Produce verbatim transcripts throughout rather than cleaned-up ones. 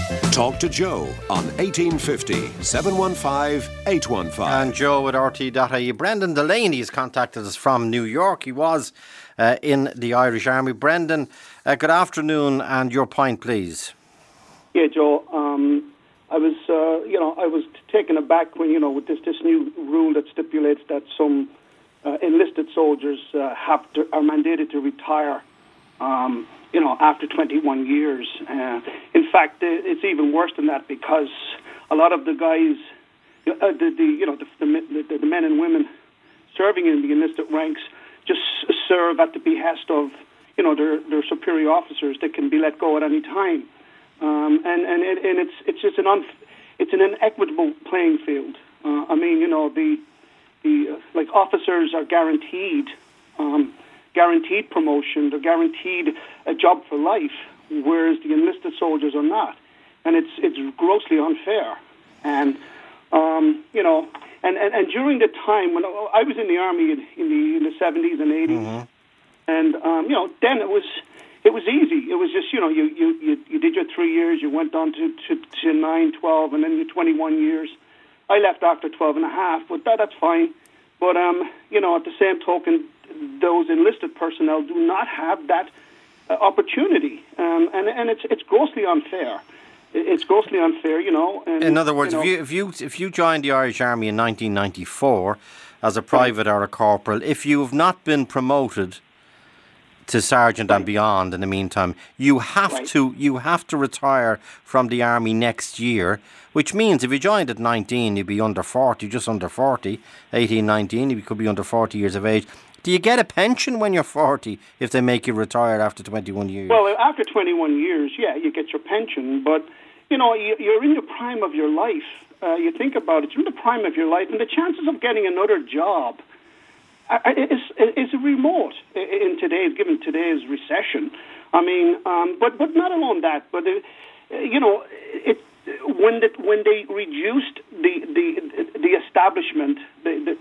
Talk to Joe on eighteen fifty, seven one five, eight one five. And Joe at R T dot I E. Brendan Delaney has contacted us from New York. He was uh, in the Irish Army. Brendan, uh, good afternoon, and your point, please. Yeah, Joe. Um, I was, uh, you know, I was taken aback when, you know, with this this new rule that stipulates that some uh, enlisted soldiers uh, have to, are mandated to retire. Um, you know, after twenty-one years. Uh, in fact, it's even worse than that, because a lot of the guys, uh, the, the you know, the, the, the men and women serving in the enlisted ranks just serve at the behest of, you know, their, their superior officers that can be let go at any time. Um, and and, it, and it's it's just an unf- it's an inequitable playing field. Uh, I mean, you know, the the uh, like officers are guaranteed. Um, guaranteed promotion, they're guaranteed a job for life, whereas the enlisted soldiers are not. And it's it's grossly unfair. And, um, you know, and, and, and during the time when I was in the Army in, in, the, in the seventies and eighties, mm-hmm. and, um, you know, then it was it was easy. It was just, you know, you, you, you, you did your three years, you went on to, to, to nine, twelve, and then your twenty-one years. I left after twelve and a half, but that, that's fine. But, um, you know, at the same token, those enlisted personnel do not have that uh, opportunity, um, and and it's it's grossly unfair. It's grossly unfair, you know. And, in other words, you know, if you if you if you joined the Irish Army in nineteen ninety-four as a private right. or a corporal, if you have not been promoted to sergeant right. and beyond in the meantime, you have right. to you have to retire from the Army next year. Which means if you joined at nineteen, you'd be under forty, just under forty. eighteen, nineteen, you could be under forty years of age. Do you get a pension when you're forty if they make you retire after twenty-one years? Well, after twenty-one years, yeah, you get your pension. But, you know, you're in the prime of your life. Uh, you think about it, you're in the prime of your life, and the chances of getting another job is, is remote in today's, given today's recession. I mean, um, but, but not alone that, but, uh, you know, it, when, the, when they reduced the, the, the establishment, the, the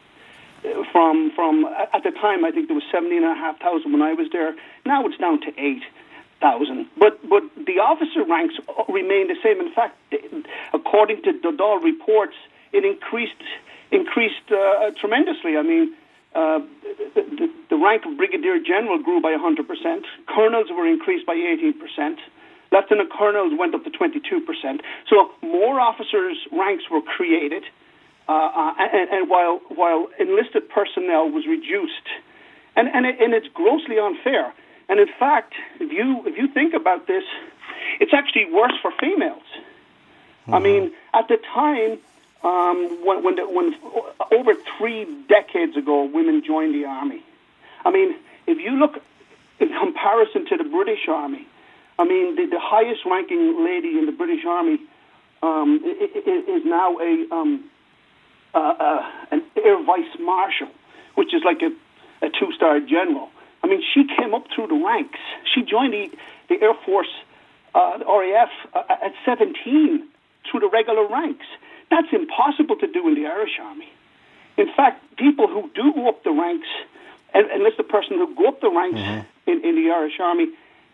From from at the time, I think there was seventeen and a half thousand when I was there. Now it's down to eight thousand. But but the officer ranks remain the same. In fact, according to the Dáil reports, it increased increased uh, tremendously. I mean, uh, the, the, the rank of brigadier general grew by one hundred percent. Colonels were increased by eighteen percent. Lieutenant colonels went up to twenty-two percent. So more officers' ranks were created. Uh, uh, and, and while while enlisted personnel was reduced, and and, it, and it's grossly unfair. And in fact, if you if you think about this, it's actually worse for females. Mm-hmm. I mean, at the time um, when when, the, when over three decades ago, women joined the Army. I mean, if you look in comparison to the British Army, I mean, the, the highest-ranking lady in the British Army um, is now a um, Uh, uh, an Air Vice Marshal, which is like a, a two-star general. I mean, she came up through the ranks. She joined the, the Air Force, uh, the R A F, uh, at seventeen through the regular ranks. That's impossible to do in the Irish Army. In fact, people who do go up the ranks, and enlisted persons who go up the ranks mm-hmm. in, in the Irish Army,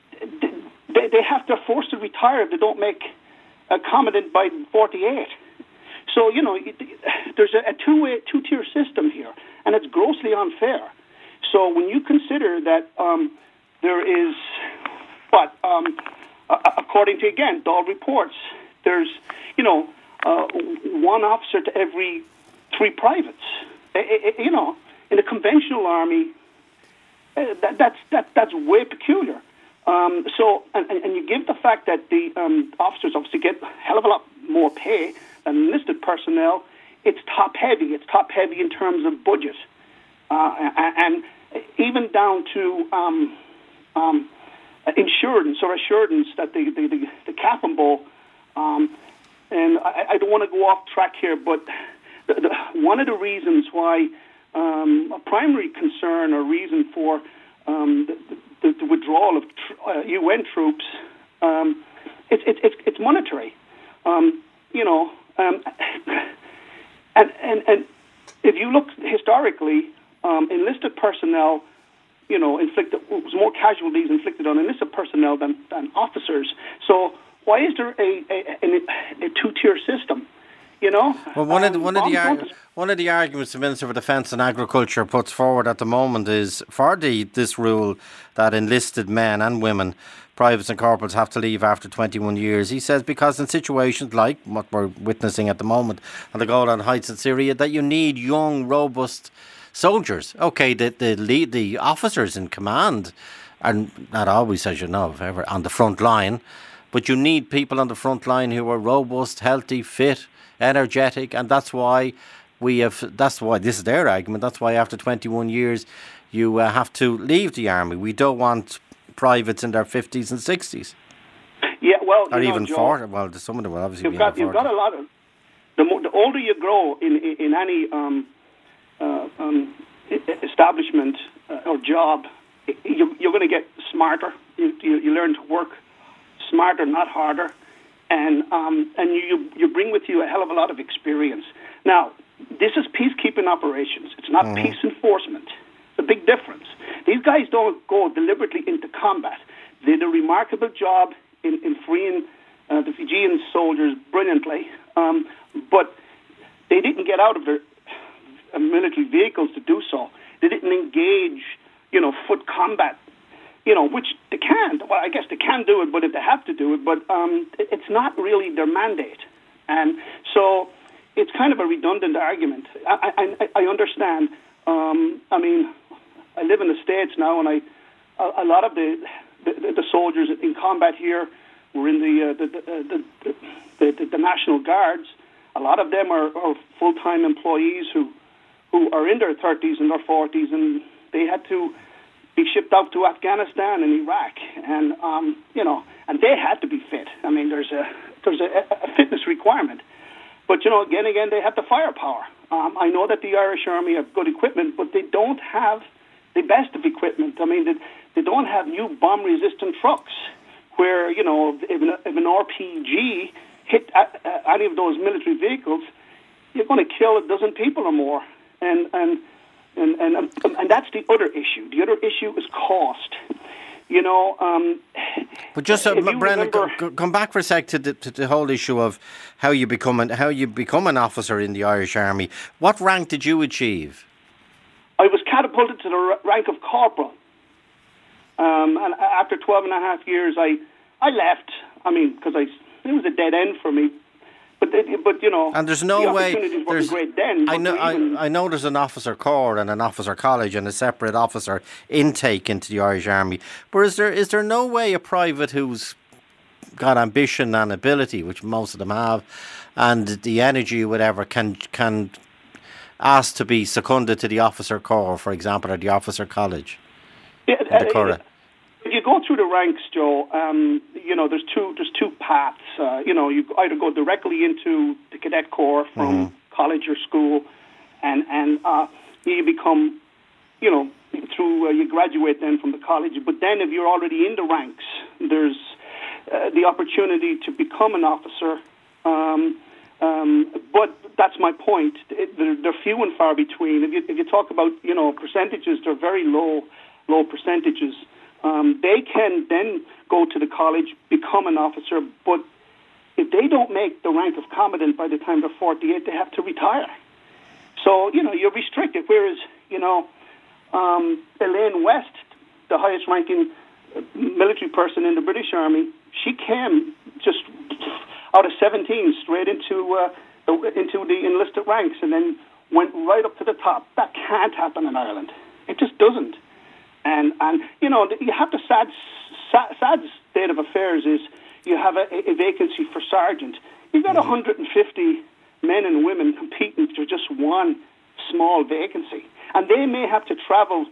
they, they have to forced to retire if they don't make a commandant by forty-eight. So, you know, there's a, a two-way, two-tier system here, and it's grossly unfair. So when you consider that um, there is, what, um, uh, according to, again, Dáil reports, there's, you know, uh, one officer to every three privates. It, it, you know, in the conventional Army, uh, that, that's, that, that's way peculiar. Um, so, and, and you give the fact that the um, officers obviously get a hell of a lot more pay than enlisted personnel, it's top-heavy. It's top-heavy in terms of budget. Uh, and even down to um, um, insurance or assurance that the, the, the, the cap and ball, um, and I, I don't want to go off track here, but the, the, one of the reasons why um, a primary concern or reason for um, the, the, the withdrawal of tr- uh, U N troops, um, it, it, it, it's monetary. Um, you know, um, and, and, and if you look historically, um, enlisted personnel, you know, inflicted, it was more casualties inflicted on enlisted personnel than, than officers. So why is there a, a, a, a two-tier system? You know? Well, one of the, Um, one of the bombs argu- don't- one of the arguments the Minister for Defence and Agriculture puts forward at the moment is for the this rule that enlisted men and women, privates and corporals, have to leave after twenty-one years. He says because in situations like what we're witnessing at the moment on the Golan Heights in Syria, that you need young, robust soldiers. Okay, the the lead, the officers in command are not always, as you know, ever on the front line, but you need people on the front line who are robust, healthy, fit, energetic, and that's why we have. That's why this is their argument. That's why after twenty-one years, you uh, have to leave the army. We don't want privates in their fifties and sixties, Yeah, well, or you know, even Joe, forty. Well, some of them will obviously You've be got in you've their got a lot of the, mo- the older you grow in in, in any um, uh, um, e- establishment uh, or job, you, you're going to get smarter. You, you you learn to work smarter, not harder, and um, and you you bring with you a hell of a lot of experience. Now, this is peacekeeping operations. It's not Mhm. peace enforcement. It's a big difference. These guys don't go deliberately into combat. They did a remarkable job in, in freeing uh, the Fijian soldiers brilliantly, um, but they didn't get out of their uh, military vehicles to do so. They didn't engage, you know, foot combat, you know, which they can. Well, I guess they can do it, but if they have to do it, but um, it, it's not really their mandate. And so it's kind of a redundant argument. I, I, I understand. Um, I mean, I live in the States now, and I a, a lot of the, the the soldiers in combat here were in the uh, the, the, the, the, the the National Guards. A lot of them are, are full-time employees who who are in their thirties and their forties, and they had to be shipped out to Afghanistan and Iraq, and um, you know, and they had to be fit. I mean, there's a there's a, a fitness requirement. But, you know, again, again, they have the firepower. Um, I know that the Irish Army have good equipment, but they don't have the best of equipment. I mean, they, they don't have new bomb-resistant trucks where, you know, if an, if an R P G hit uh, uh, any of those military vehicles, you're going to kill a dozen people or more. And and, and, and, and, and that's the other issue. The other issue is cost. You know, um, But just, uh, if you Brendan, remember- c- c- come back for a sec to the, to the whole issue of how you become an, how you become an officer in the Irish Army. What rank did you achieve? I was catapulted to the r- rank of corporal. Um, and after twelve and a half years, I, I left. I mean, because I it was a dead end for me. But it, but you know, And there's the no way. opportunities There's, wasn't great then. I but know. even- I, I know there's an officer corps and an officer college and a separate officer intake into the Irish Army. But is there is there no way a private who's got ambition and ability, which most of them have, and the energy, whatever, can can ask to be seconded to the officer corps, for example, or the officer college? Yeah, in the uh, Curragh? If you go through the ranks, Joe, um, you know, there's two there's two paths. Uh, you know, you either go directly into the cadet corps from Mhm. college or school, and and uh, you become, you know, through uh, you graduate then from the college. But then, if you're already in the ranks, there's uh, the opportunity to become an officer. Um, um, but that's my point. It, they're, they're few and far between. If you if you talk about, you know, percentages, they're very low low percentages. Um, they can then go to the college, become an officer, but if they don't make the rank of commandant by the time they're forty-eight, they have to retire. So, you know, you're restricted. Whereas, you know, um, Elaine West, the highest ranking military person in the British Army, she came just out of seventeen straight into, uh, the, into the enlisted ranks and then went right up to the top. That can't happen in Ireland. It just doesn't. And, and you know, you have the sad, sad, sad state of affairs is you have a, a vacancy for sergeant. You've got one hundred fifty men and women competing for just one small vacancy. And they may have to travel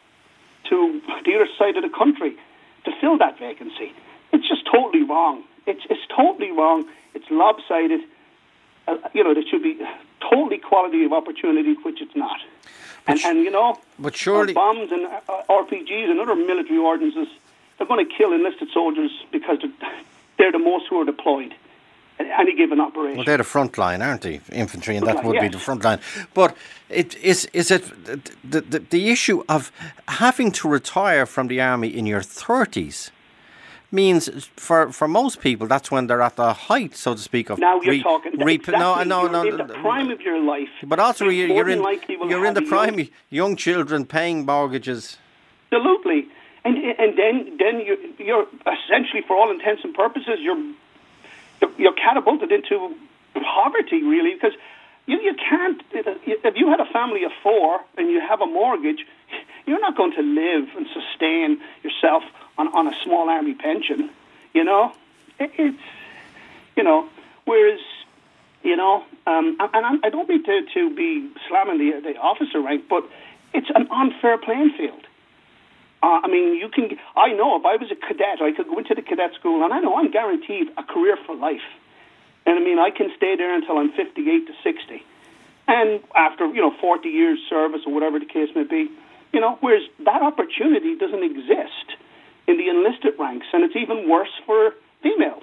to the other side of the country to fill that vacancy. It's just totally wrong. It's, it's totally wrong. It's lopsided. Uh, you know, there should be totally equality of opportunity, which it's not. And, and you know, But surely, uh, bombs and uh, R P Gs and other military ordinances, they're going to kill enlisted soldiers because they're, they're the most who are deployed at any given operation. well, they're the front line, aren't they? Infantry, and that Front would line, be yes. the front line. But it is is it the, the the issue of having to retire from the army in your thirties? means for, for most people that's when they're at the height, so to speak, of now you're re, talking re, exactly, no, no, you're no, in the prime of your life. But also you're, you're in you're in the prime, young, young children paying mortgages. Absolutely, and and then then you're, you're essentially, for all intents and purposes, you're you're catapulted into poverty, really, because you you can't. If you had a family of four and you have a mortgage, you're not going to live and sustain yourself on, on a small army pension, you know. It, it's, you know, whereas, you know, um, and I don't mean to, to be slamming the, the officer rank, but it's an unfair playing field. Uh, I mean, you can, I know if I was a cadet, I could go into the cadet school, and I know I'm guaranteed a career for life. And I mean, I can stay there until I'm fifty-eight to sixty. And after, you know, forty years service or whatever the case may be, you know, whereas that opportunity doesn't exist in the enlisted ranks, and it's even worse for females.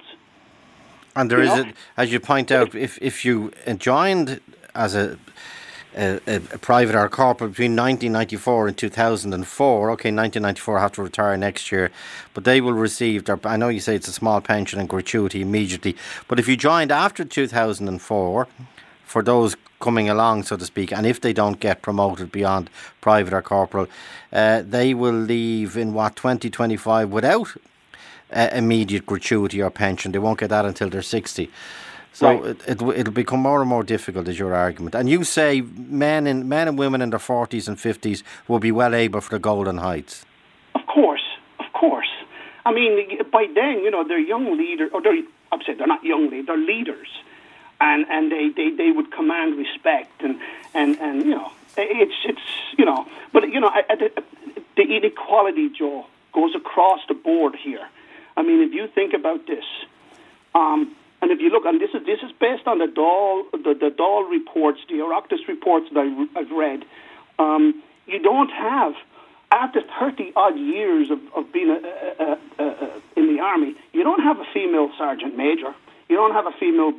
And there you is, a, as you point out, if if you joined as a, a, a private or corporal between nineteen ninety-four and two thousand four, okay, nineteen ninety-four have to retire next year, but they will receive their, I know you say it's a small pension and gratuity immediately, but if you joined after two thousand four, for those coming along, so to speak, and if they don't get promoted beyond private or corporal, uh, they will leave in what, twenty twenty-five without uh, immediate gratuity or pension. They won't get that until they're sixty. So right. it, it, it'll become more and more difficult, is your argument. And you say men and men and women in their forties and fifties will be well able for the golden heights. Of course, of course. I mean, by then, you know, they're young leaders, or they're, I'd say they're not young leaders, they're leaders. And and they, they, they would command respect, and, and, and you know, it's, it's you know, but, you know, the, the inequality, Joe, goes across the board here. I mean, if you think about this, um, and if you look, and this is this is based on the Dáil the, the Dáil reports, the Oireachtas reports that I, I've read, um, you don't have, after thirty odd years of, of being a, a, a, a, in the army, you don't have a female sergeant major, you don't have a female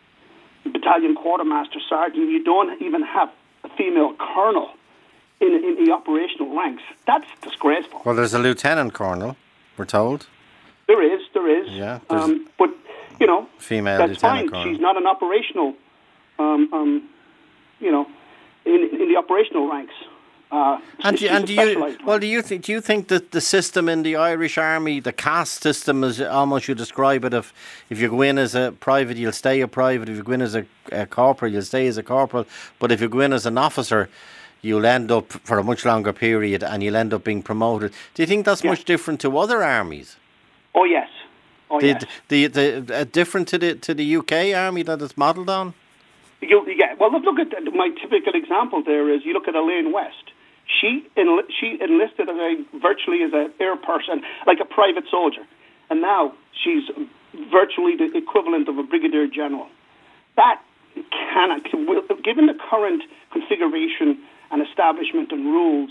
battalion quartermaster sergeant, you don't even have a female colonel in, in the operational ranks. That's disgraceful. Well, there's a lieutenant colonel, we're told. There is, there is. Yeah. Um, but, you know, female that's fine. colonel. She's not an operational, um, um, you know, in, in the operational ranks. Uh, and do, and do you well? Do you think? Do you think that the system in the Irish Army, the caste system, is almost you describe it? If if you go in as a private, you'll stay a private. If you go in as a, a corporal, you'll stay as a corporal. But if you go in as an officer, you'll end up for a much longer period, and you'll end up being promoted. Do you think that's yeah. much different to other armies? Oh yes, oh the, yes. The the, the uh, different to the to the U K Army that it's modelled on. You, yeah. Well, look at my typical example. There is you look at Elaine West. She enli- she enlisted as a, virtually as an air person, like a private soldier. And now she's virtually the equivalent of a brigadier general. That cannot, given the current configuration and establishment and rules,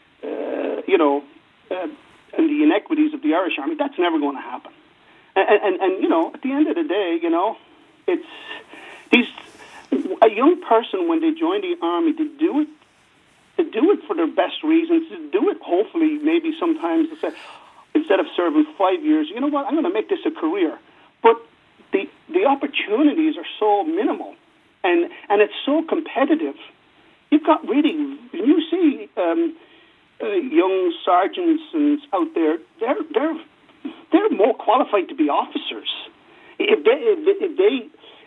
uh, you know, uh, and the inequities of the Irish Army, that's never going to happen. And, and, and, you know, at the end of the day, you know, it's these, a young person, when they join the Army, they do it to do it for their best reasons, to do it hopefully maybe sometimes to say, instead of serving five years, you know what, I'm going to make this a career. But the the opportunities are so minimal, and, and it's so competitive. You've got really, when you see um, uh, young sergeants and out there, they're they're they're more qualified to be officers. If they if, if they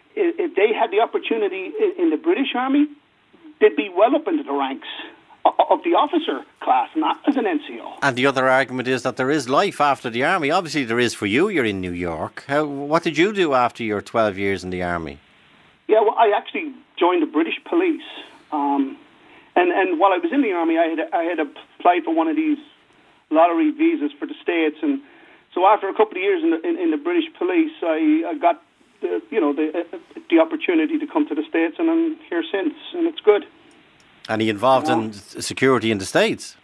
if they had the opportunity in the British Army, they'd be well up into the ranks of the officer class, not as an N C O. And the other argument is that there is life after the army. Obviously there is for you, you're in New York. How, what did you do after your twelve years in the army? Yeah, well, I actually joined the British police. Um, and, and while I was in the army, I had, I had applied for one of these lottery visas for the States. And so after a couple of years in the, in, in the British police, I, I got the, you know, the, the opportunity to come to the States, and I'm here since, and it's good. And he involved yeah. in security in the States?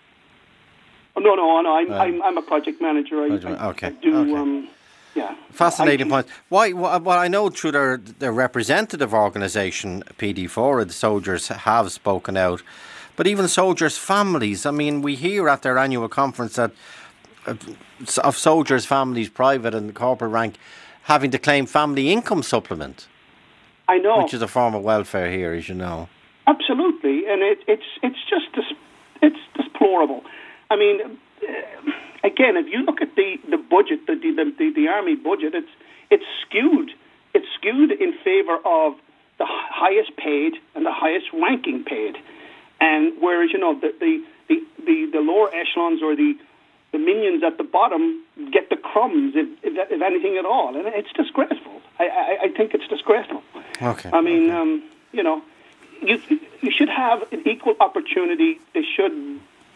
Oh, no, no, no. I'm, uh, I'm, I'm a project manager. I, okay. I, I do, okay. um, yeah. Fascinating I, point. Why? Well, I know through their, their representative organisation, P D four, the soldiers have spoken out. But even soldiers' families, I mean, we hear at their annual conference that of soldiers' families, private and corporal rank, having to claim family income supplement. I know. Which is a form of welfare here, as you know. Absolutely, and it, it's it's just it's deplorable. I mean, uh, again, if you look at the, the budget, the, the the the army budget, it's it's skewed. It's skewed in favour of the highest paid and the highest ranking paid, and whereas you know the the, the, the, the lower echelons or the the minions at the bottom get the crumbs, if, if, if anything at all, and it's disgraceful. I, I, I think it's disgraceful. Okay. I mean, okay. Um, you know, you you should have an equal opportunity. They should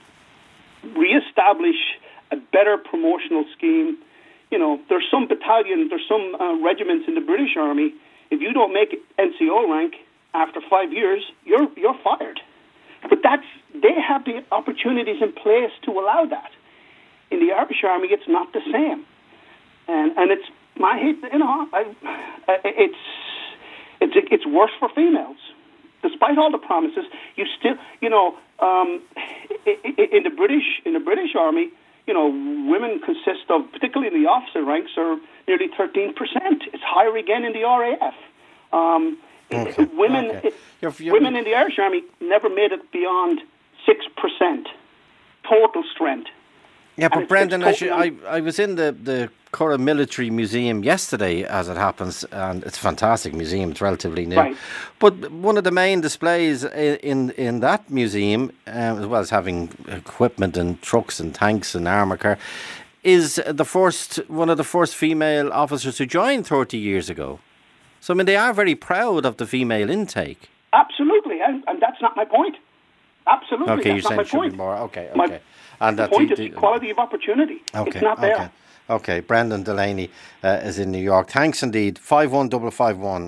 reestablish a better promotional scheme. You know, there's some battalions, there's some uh, regiments in the British Army. If you don't make N C O rank after five years, you're you're fired. But that's they have the opportunities in place to allow that. In the Irish Army, it's not the same, and and it's I hate you know I, I, it's it's it's worse for females. Despite all the promises, you still you know um, in the British in the British Army, you know women consist of, particularly in the officer ranks, are nearly thirteen percent. It's higher again in the R A F. Um, okay. Women okay. You're, you're, women in the Irish Army never made it beyond six percent total strength. Yeah, but it's, Brendan, it's totally I, I was in the, the Curragh Military Museum yesterday, as it happens, and it's a fantastic museum. It's relatively new. Right. But one of the main displays in in, in that museum, uh, as well as having equipment and trucks and tanks and armour car, is the first one of the first female officers who joined thirty years ago. So, I mean, they are very proud of the female intake. Absolutely, and, and that's not my point. Absolutely, okay, that's you're not saying my it should point. be more. Okay, okay. My, and the point is equality of opportunity. Okay, it's not there. Okay, okay. Brendan Delaney uh, is in New York. Thanks indeed. Five one double five one.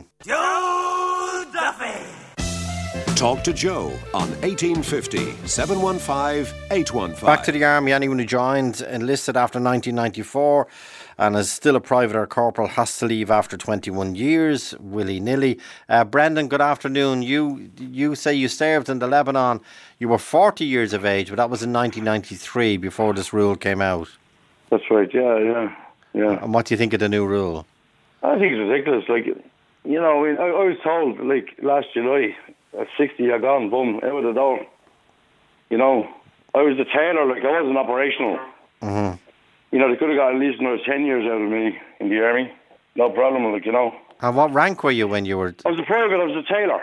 Joe Duffy. Talk to Joe on eighteen fifty, seven one five, eight one five. Back to the Army. Anyone who joined enlisted after nineteen ninety-four and is still a private or corporal has to leave after twenty-one years, willy-nilly. Uh, Brendan, good afternoon. You you say you served in the Lebanon. You were forty years of age, but that was in nineteen ninety-three before this rule came out. That's right, yeah, yeah, yeah. And what do you think of the new rule? I think it's ridiculous. Like, you know, I, I was told, like, last July, at sixty, you're gone, boom, out of the door. You know, I was the tailor, like, I wasn't operational. Mm-hmm. You know, they could have got at least another ten years out of me in the Army. No problem, like, you know. And what rank were you when you were... I was a private, I was a tailor.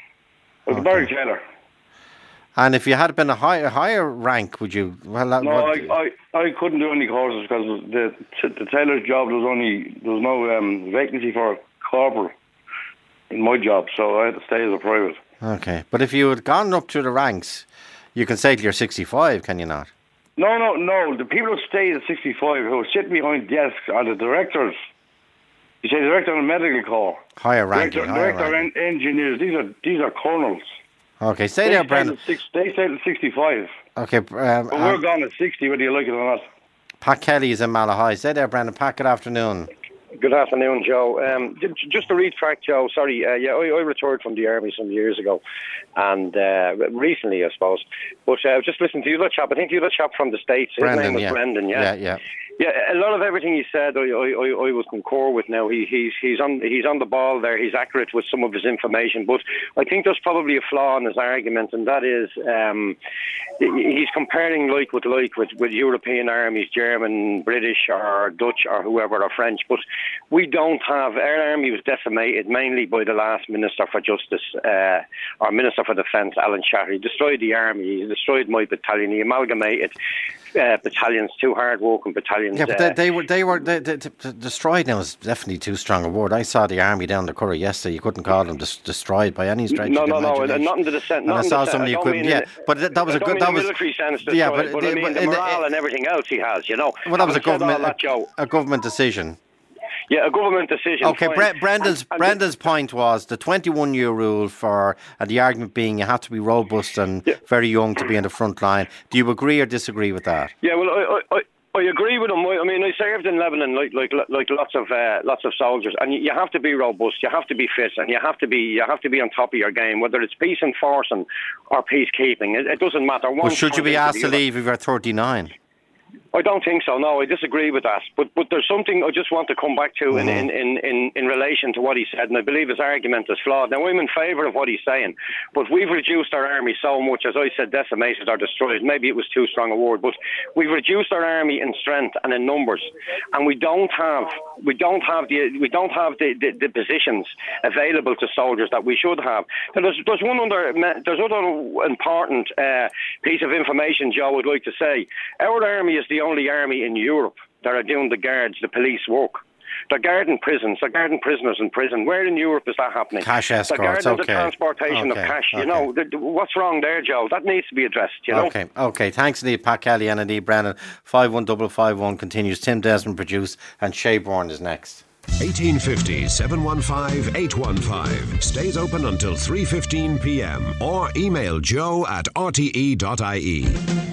I was Okay. a barrack tailor. And if you had been a higher higher rank, would you... Well, that, No, what, I, I, I couldn't do any courses because the the tailor's job, there was only, there was no um, vacancy for a corporal in my job, so I had to stay as a private. Okay. But if you had gone up through the ranks, you can say till you're sixty-five, can you not? No, no, no. The people who stayed at sixty-five, who were sitting behind desks, are the directors. You say director on the medical corps. Higher ranking, Director, higher director ranking. en- engineers. These are these are colonels. Okay, stay They there, stayed Brendan. at six, they stayed at sixty-five. Okay, um, But we're um, gone at sixty, whether you like it or not. Pat Kelly is in Malahide. Stay there, Brendan. Pat, good afternoon. Good afternoon, Joe. Um, j- just to read fact, Joe, sorry, uh, yeah, I, I retired from the Army some years ago, and uh, recently, I suppose. But uh, just listen to the other chap, I think the other chap from the States, his Brendan, name was yeah. Brendan, Yeah, yeah. Yeah, a lot of everything he said, I, I, I, I would concur with. Now he, he's he's on he's on the ball there. He's accurate with some of his information, but I think there's probably a flaw in his argument, and that is um, he's comparing like with like with, with European armies, German, British, or Dutch, or whoever, or French. But we don't have. Our army was decimated mainly by the last Minister for Justice, uh, or Minister for Defence, Alan Shatter. He destroyed the army. He destroyed my battalion. He amalgamated uh, battalions, two hard-working battalions. Yeah, but they, they were they were they, they, they, destroyed. Now is definitely too strong a word. I saw the army down the Curragh yesterday. You couldn't call them des- destroyed by any stretch. No, of the no, no, imagination. nothing to the sense. And I saw some of the equipment. Yeah, but that, that was a good. That was military sense. Yeah, but, but, but the, I mean but the in morale the, and everything else he has. You know. Well, that was a Having said all government that, Joe, a, a government decision. Yeah, a government decision. Okay, fine. Bre- Brendan's And- and Brendan's point was the twenty-one year rule for, and the argument being you have to be robust and Yeah. very young to be in the front line. Do you agree or disagree with that? Yeah, well, I, I, I agree with him. I mean, I served in Lebanon like like like lots of uh, lots of soldiers, and you have to be robust, you have to be fit, and you have to be you have to be on top of your game, whether it's peace enforcing or peacekeeping. It, it doesn't matter. One But should you be turns into asked the to other. leave if you're thirty-nine? I don't think so. No, I disagree with that. But but there's something I just want to come back to mm-hmm. in, in, in, in relation to what he said, and I believe his argument is flawed. Now, I'm in favour of what he's saying, but we've reduced our army so much, as I said, decimated or destroyed. Maybe it was too strong a word, but we've reduced our army in strength and in numbers, and we don't have we don't have the we don't have the, the, the positions available to soldiers that we should have. And there's there's one other there's other important uh, piece of information, Joe, would like to say. Our army is the only army in Europe that are doing the guards, the police work. They're guarding prisons, they're guarding prisoners in prison. Where in Europe is that happening? Cash escorts, they're guarding okay. the transportation okay. of cash. Okay. You know, the, the, what's wrong there, Joe? That needs to be addressed, you know? Okay, okay. Thanks indeed, Pat Kelly and indeed Brennan. five one five five one continues. Tim Desmond produced, and Shay Bourne is next. eighteen fifty, seven one five, eight one five. Stays open until three fifteen p m or email joe at r t e dot i e.